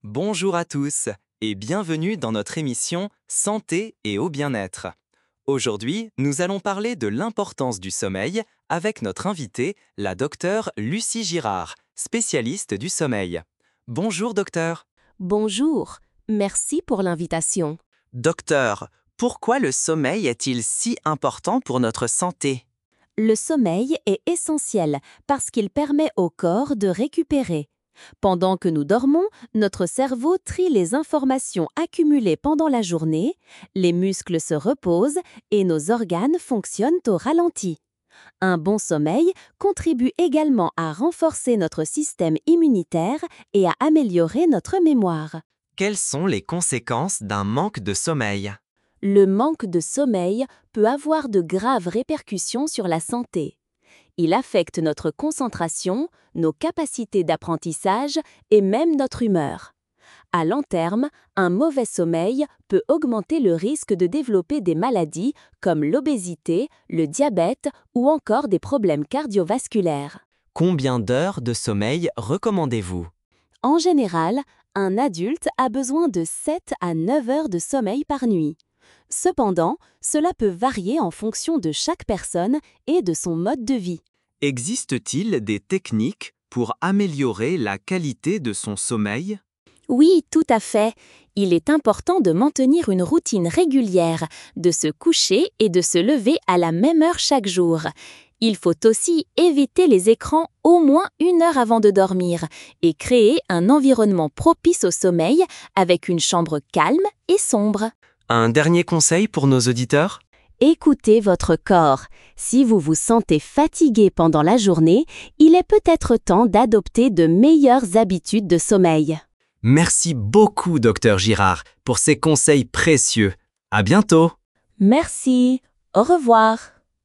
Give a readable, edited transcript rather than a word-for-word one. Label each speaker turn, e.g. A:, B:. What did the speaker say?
A: Bonjour à tous et bienvenue dans notre émission Santé et au bien-être. Aujourd'hui, nous allons parler de l'importance du sommeil avec notre invitée, la docteure Lucie Girard, spécialiste du sommeil. Bonjour docteur.
B: Bonjour, merci pour l'invitation.
A: Docteur, pourquoi le sommeil est-il si important pour notre santé?
B: Le sommeil est essentiel parce qu'il permet au corps de récupérer. Pendant que nous dormons, notre cerveau trie les informations accumulées pendant la journée, les muscles se reposent et nos organes fonctionnent au ralenti. Un bon sommeil contribue également à renforcer notre système immunitaire et à améliorer notre mémoire.
A: Quelles sont les conséquences d'un manque de sommeil?
B: Le manque de sommeil peut avoir de graves répercussions sur la santé. Il affecte notre concentration, nos capacités d'apprentissage et même notre humeur. À long terme, un mauvais sommeil peut augmenter le risque de développer des maladies comme l'obésité, le diabète ou encore des problèmes cardiovasculaires.
A: Combien d'heures de sommeil recommandez-vous?
B: En général, un adulte a besoin de 7 à 9 heures de sommeil par nuit. Cependant, cela peut varier en fonction de chaque personne et de son mode de vie.
A: Existe-t-il des techniques pour améliorer la qualité de son sommeil?
B: Oui, tout à fait. Il est important de maintenir une routine régulière, de se coucher et de se lever à la même heure chaque jour. Il faut aussi éviter les écrans au moins 1 heure avant de dormir et créer un environnement propice au sommeil avec une chambre calme et sombre.
A: Un dernier conseil pour nos auditeurs?
B: Écoutez votre corps. Si vous vous sentez fatigué pendant la journée, il est peut-être temps d'adopter de meilleures habitudes de sommeil.
A: Merci beaucoup, docteur Girard, pour ces conseils précieux. À bientôt!
B: Merci. Au revoir.